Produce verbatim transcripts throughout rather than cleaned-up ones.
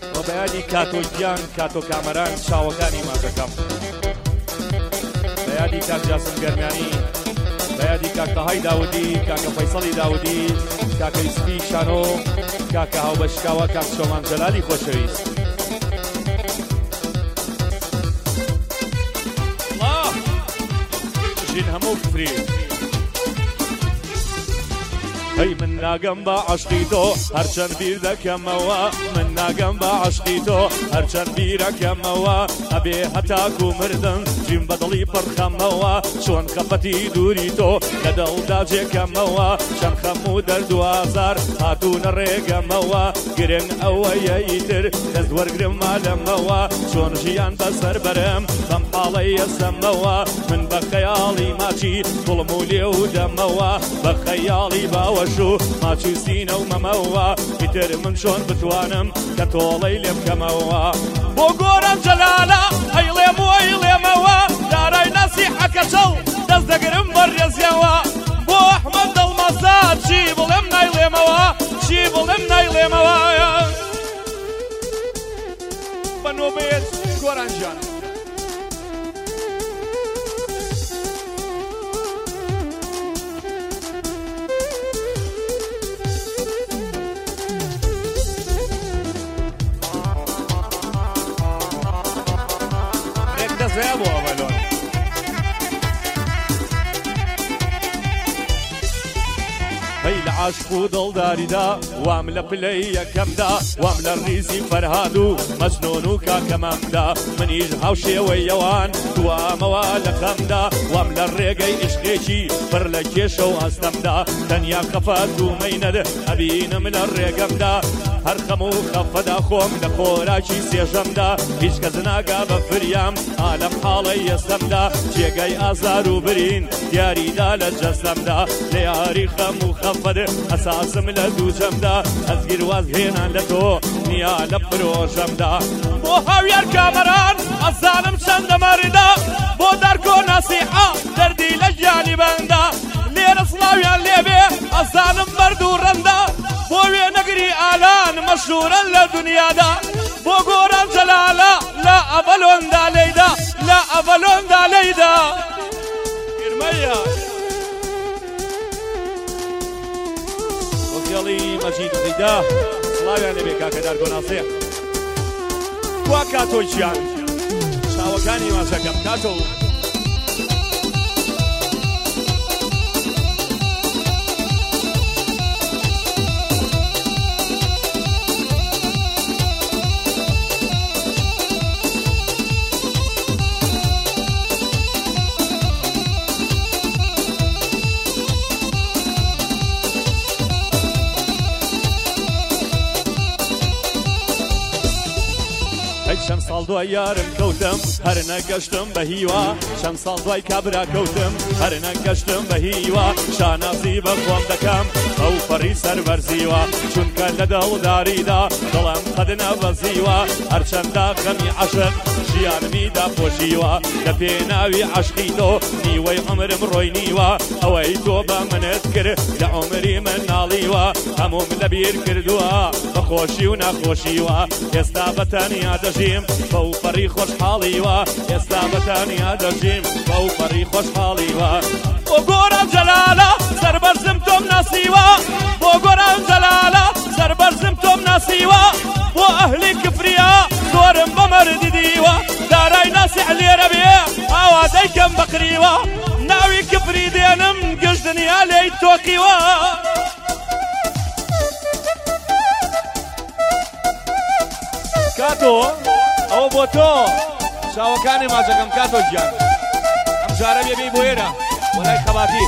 بەیانی کاتۆگیان کاتۆ کامەران چاوەکانی ماکەکەم بەیادی کاک جاسم گەرمیانی بەیادی کاک تەهای داودی کاکە فەیسەڵی داودی کاکە ئیسپی شانۆ کاکە هاوبەشکاوە کاک شۆمان جەلالی خۆشەویست ژین هەموو فری هەی من ناگەم بە عەشقی تۆ هەرچەند بیر دەکەمەوە من ناگەم بە عەشقی تۆ هەرچەند بیرەکەمەوە ئەبێ هەتاکو مردم ژین بەدڵی پڕخەمەوە چۆن خەفەتی دووری تۆ لە دڵدا جێکەمەوە چەند خەم و دەرد و ئازار هاتوونە ڕێگەمەوە گرنگ ئەوەیە ئیتر دەست وەرگرم مالەمەوە چۆن ژیان بەسەر بەرم بەم حاڵەی ئەسەمەوە من بە خەیاڵی ماچی دڵم و لێ و دەمەوە بە خەیاڵی باوە ماچی سینە و مەمەوە ئیتر من چۆن بتوانم کە تۆڵەی لێ بکەمەوە بۆ گۆران جەلالە ئەیڵێم و ئەیڵێمەوە دارای نەسیحەکە چەڵ دەست دەگرم بەڕێزیەوە بۆ ئەحمەد دڵمەسا چی بڵێم نایڵێمەوە چی بڵێم نایڵێمەوە بە نۆبێت گۆران گیان زێ بۆ ئەڤەلۆن هەی لە عاشق و دڵداریدا وام لە پلەی یەکەمدا وام لە ڕیزی فەرهاد و مەجنۆن و کاکەمامدا منیش هاوشێوەی ئەوان دوامەوە لە خەمدا وام لە ڕێگەی عشقێکی پڕ لە کێشە و ئەستەمدا تەنیا خەفەت و مەینەد ئەبینم لە ڕێگەمدا هەر خەم و خەفەدا خۆم لە خۆراکی سێژەمدا هیچ کەس ناگا بە فریام ئالەم حاڵەی ئێستەمدا جێگەی ئازار و برین دیاریدا لە جەستەمدا لە یاری خەم و خەفەت ئەساسم لە دووجەمدا ئەزگیر واز هێنان لە تۆ نیا لە پرۆژەمدا بۆ هاویار کامەران ئەزانم چەندە مەردا بۆ دەرکۆ نەسیحە دەردی لە گیانی بەندا لێرە سڵاویان لێبێ ئەزانم بەرد و ڕەندا بۆ وێنەگری ئالان مەشهورە لە دنیادا بۆ گۆران جەلالە لە ئەڤەلۆندا لەیدا لە ئەڤەلۆندا لەیدا گرمەیە وەکێڵی مەجید زەیدا سڵاویان لێبێ کاکە دارگۆناسێ کوا کاتۆکیان چاوەکانی ماچەکەم کاتۆ چەند ساڵ دوای یارم کەوتم هەر نەگەشتم بە هیوا چەند ساڵ دوای کابرا کەوتم هەر نەگەشتم بە هیوا شانازی بە خۆم دەکەم ئەو فەڕی سەربەرزیوە چونکە لە دڵداریدا دڵم قەد نەبەزیوە هەرچەندە خەمی عەشق ژیانمی داپۆشیوە لە پێناوی عەشقی تۆ نیوەی عومرم ڕۆی نیوە ئەوەی تۆ بە منت کرد لە عومری من ناڵیوە هەمووم لەبیر کردووە بەخۆشی و نەخۆشیوە ئێستا بەتەنیا دەژیم بەو فەڕی خۆشحاڵیوە ئێستا بەتەنیا دەژیم بەو فەڕی خۆشحاڵیوە بۆ گۆران جەلالە سەربەرزم تۆم ناسیوە بۆ گۆران جەلالە سەربەرزم تۆم ناسیوە بۆ ئەهلی کفریا زۆرم بە مەردی دیوە دارای ناسیح لێرە بێ ئاوازەی کەم بەقریوە ناوی کفری دێنم گشت دنیا لێی تۆقیوە کاتۆ ئەوە بۆ تۆ چاوەکانی ماچەکەم کاتۆ گیان ئەم جارە بێبێی بۆ ئێرە بۆ لای خەباتی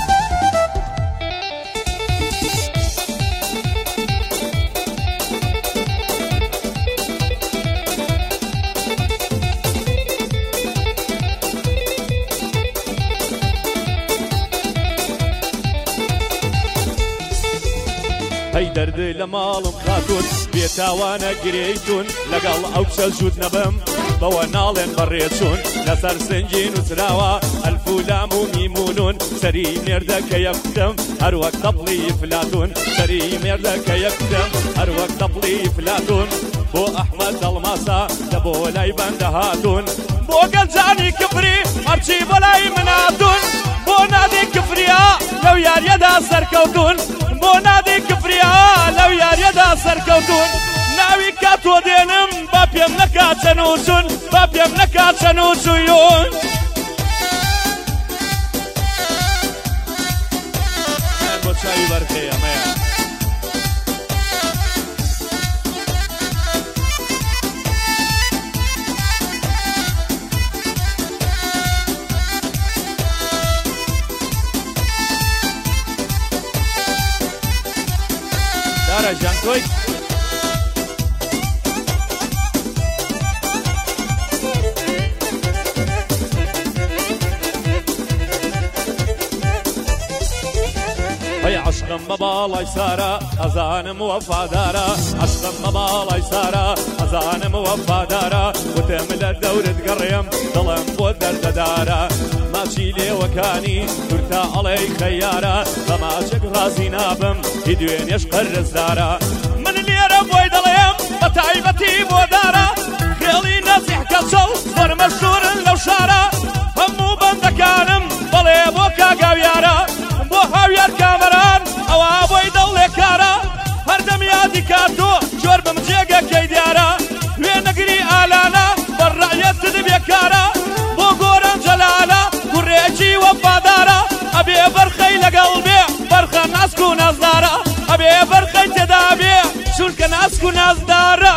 هەی دەردە لە ماڵم خاتون بێتاوانە گرێیتون لەگەڵ ئەو کچە ژوود نەبم بەوە ناڵێن بەڕێچوون لەسەر سنگی نووسراوە ئەلفولام و میمونون سەری مێردەکە یەکتم هەر وەک تەپڵی فلاتون سەری مێردەکە یەکتم هەر وەک تەپڵی فلاتون بۆ ئەحمەد دڵماسا لە بۆ لای بەندە هاتوون بۆ گەنجانی کفری هەرچی بۆ لای من هاتوون بۆ نادی کفریا لەو یاریەدا سەرکەوتون بۆ نادی کفریا لەو یاریەدا سەرکەوتون ناوی کاتۆ دێنم با پێم نەکات چەنووچون با پێم نەکات چەنووچوویون بۆ چاوی بەرخێ ئەمەیە دارە ژیان تۆی هەی عشقم بە باڵای سارە ئەزانم وەفادارە عشقم بە باڵای سارە ئەزانم وەفادارە وتم لە دەورت گەڕێم دڵم بۆ دەردەدارە ماچی لێوەکانی تورتا ئەڵێی خەیارە بە ماچێک ڕازی نابم هی دوێنێش قەرزدارە من لێرە بۆی دەڵێم بە تایبەتی بۆ دارە خێڵی نەزیح کەچەڵ زۆر مەشهورن لەو شارە هەموو بەندەکانم بەڵێ بۆ کاگاویارە بۆ هاویار کامەران ئەوە بۆی دڵێ کارە هەردەم یادی کاتۆ جۆر بم جێگەکەی دیارە وێنەگری ئالانە بەڕایەتت بێکارە بۆ گۆران جەلالە کوڕێکی وەفادارە ئەبێ بەرخەی لەگەڵ بێ بەرخە ناسک و نازدارە ئەبێ بەرخەی تێدا بێ چونکە ناسک و نازدارە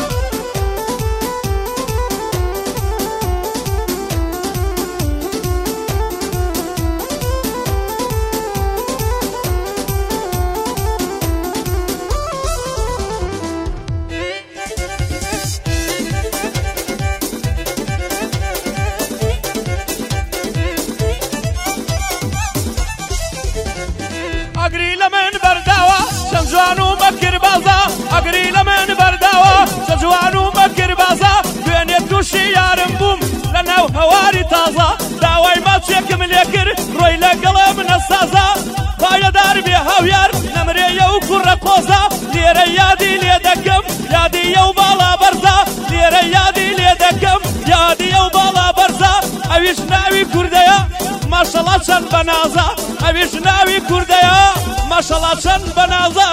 ئەگری لە من بەرداوە چەند جوان و مەکر بازە ئەگری لە من بەرداوە چەند جوان و مەکر بازە دوێنێ تووشی یارم بووم لە ناو هەواری تازە داوای ماچێکم لێ کرد ڕۆی لەگەڵە منە سازە پایەدار بێ هاویار نەمرێیە و کوڕە قۆزە لێرە یادی لێ دەکەم یادیە و باڵا بەرزە لێرە یادی لێ دەکەم یادیە و باڵا بەرزە ئەویش ناوی کوردەیە ماشەڵا چەند بەنازە ئەویش ناوی کوردەیە ماشەڵا چەند بەنازە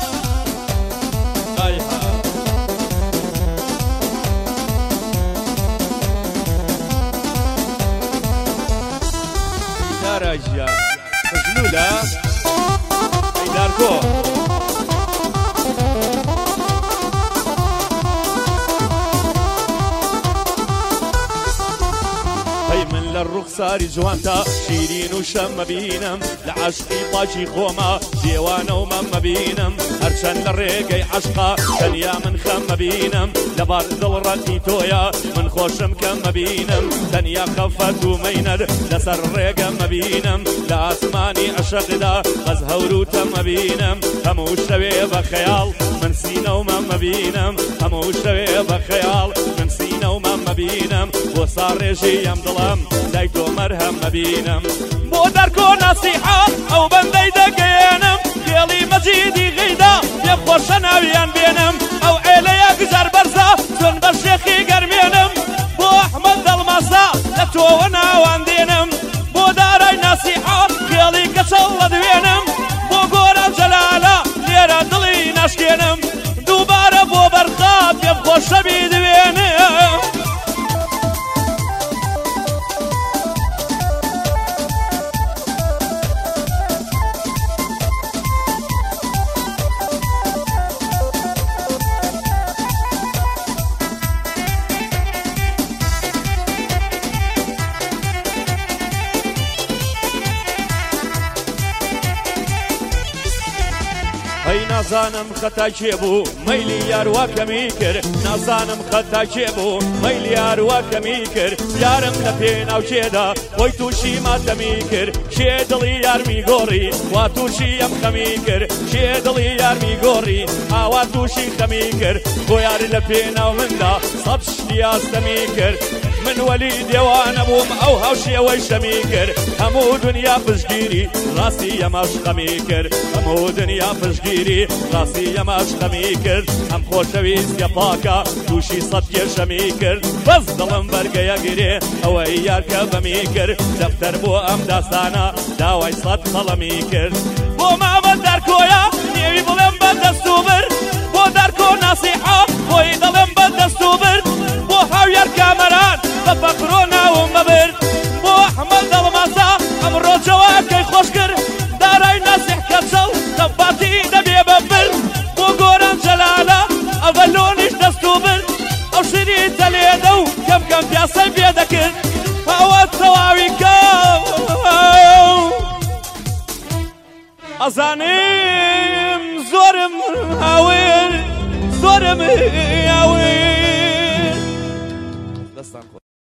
دارە ژیان خزلولە ئەیدارگۆ لە ڕوخساری جوانتە شیرین و شەممە بینم لە عەشقی پاچی خۆمە دێوانە و مەممە بینم هەرچەند لە ڕێگەی عەشقا تەنیا من خەممە بینم لەبار دڵڕەتی تۆیە من خۆشم کەممە بینم تەنیا خەفەت و مەینەر لەسەر ڕێگەممە بینم لە ئاسمانی عەشقدا بەس هەور و تەممە بینم هەموو شەوێ بە خەیاڵ من سینە و مەممە بینم هەموو شەوێ بە خەیاڵ من سینە و مەممە بینم بۆ ساڕێژی ئەم دڵم لای تۆ مەرهەم مەبینم بۆ دەرکۆ نەسیحە ئەو بەندەی دەگەێنم خێڵی مەجیدی غەیدا پێم خۆشە ناویان بێنم ئەو عێلەیە گزار بەرزە چۆن بە شێخی گەرمێنم بۆ ئەحمەد دڵماسا لە تۆوە ناوان دێنم بۆ دارای نەسیحە خێڵی کەچەڵ لە دوێنم بۆ گۆران جەلالە لێرە دڵی ناشکێنم دووبارە بۆ بەرخا پێم خۆشە بیدوێنم هەی نازانم خەتا کێ بوو مەیلی یاروە کەمی کرد نازانم خەتا کێ بوو مەیلی یاروە کەمی کرد یارم لە پێناو کێدا خۆی تووشی ماتەمی کرد کێ دڵی یارمی گۆڕی وا تووشی ئەم خەمی کرد کێ دڵی یارمی گۆڕی ئاوا تووشی خەمی کرد بۆ یار لە پێناو مندا سەد شتی ئاستەمی کرد من وەلی دێوانە بووم ئەو هاوشێوەی شەمی کرد هەموو دنیا پشتگیری ڕاستی ئەمەش خەمی کرد هەموو دنیا پشتگیری ڕاستی ئەمەش خەمی کرد ئەم خۆشەویستیە پاکە تووشی سەد کێشەمی کرد بەس دڵم بەرگەیە گرێ ئەوەی یارکە بەمی کرد دەفتەر بۆ ئەم داستانە داوای سەد خەڵەمی کرد بۆ مامە دەرکۆیە نێوی بڵێم بە دەست و برد بۆ دەرکۆ ناسیحە بۆی دڵم بە دەست و برد بۆ هاویار کامەران بە فەقرۆ ناوم بەبرد بۆ ئەحمەد دڵمەسا ئەمڕۆ جەواکەی خۆش کرد دارای ناسیح کەچەڵ دەباتی دەبێ بەبرد بۆ گۆران جەلالە ئەڤەلۆنیش دەست و برد ئەو شری تەلێدە و کەم کەم پیاسەی پێ دەکرد ئەوە تەواوی کەم ئەزانم زۆرم هاوێر زۆرم هاوێر دەستان